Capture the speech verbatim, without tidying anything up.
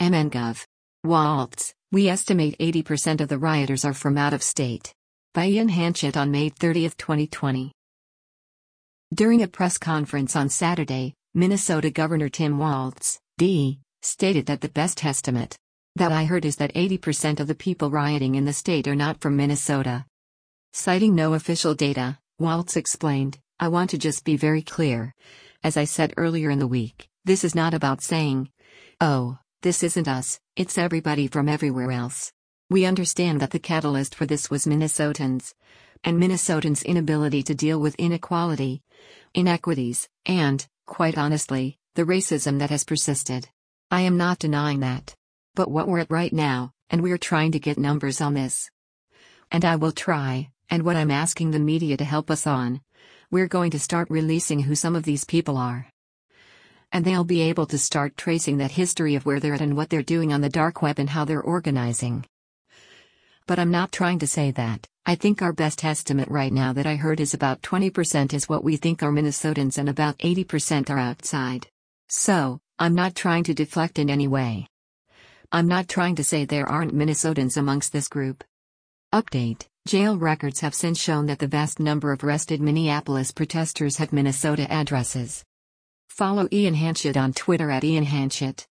M N Gov. Waltz, we estimate eighty percent of the rioters are from out of state. By Ian Hanchett on May thirtieth, twenty twenty. During a press conference on Saturday, Minnesota Governor Tim Walz, D, stated that the best estimate that I heard is that eighty percent of the people rioting in the state are not from Minnesota. Citing no official data, Walz explained, I want to just be very clear. As I said earlier in the week, this is not about saying, oh, this isn't us, it's everybody from everywhere else. We understand that the catalyst for this was Minnesotans, and Minnesotans' inability to deal with inequality, inequities, and, quite honestly, the racism that has persisted. I am not denying that. But what we're at right now, and we're trying to get numbers on this. And I will try, and what I'm asking the media to help us on, we're going to start releasing who some of these people are. And they'll be able to start tracing that history of where they're at and what they're doing on the dark web and how they're organizing. But I'm not trying to say that. I think our best estimate right now that I heard is about twenty percent is what we think are Minnesotans and about eighty percent are outside. So, I'm not trying to deflect in any way. I'm not trying to say there aren't Minnesotans amongst this group. Update: jail records have since shown that the vast number of arrested Minneapolis protesters have Minnesota addresses. Follow Ian Hanchett on Twitter at Ian Hanchett.